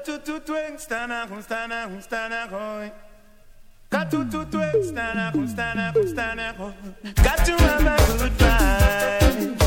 tu twing, stana, hoy. Got to twing, stana, hoy. Got to have a good vibe.